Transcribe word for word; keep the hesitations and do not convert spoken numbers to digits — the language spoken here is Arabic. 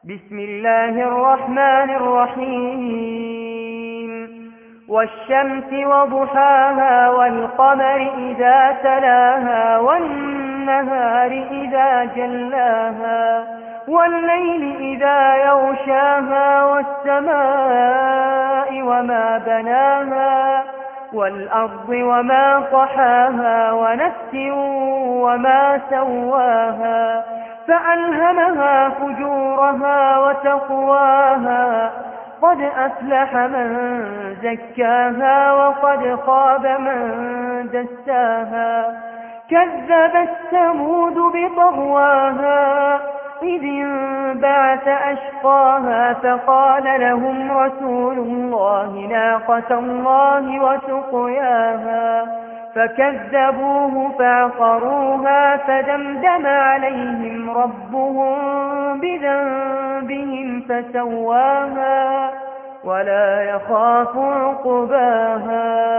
بسم الله الرحمن الرحيم والشمس وضحاها والقمر إذا تلاها والنهار إذا جلاها والليل إذا يغشاها والسماء وما بناها والأرض وما طحاها ونفس وما سواها فألهمها فجورها وتقواها قد أفلح من زكاها وقد خاب من دساها كذبت ثمود بطغواها إذ انبعث أشقاها فقال لهم رسول الله ناقة الله وسقياها فكذبوه فعقروها فدمدم عليهم ربهم بذنبهم فسواها ولا يخاف عقباها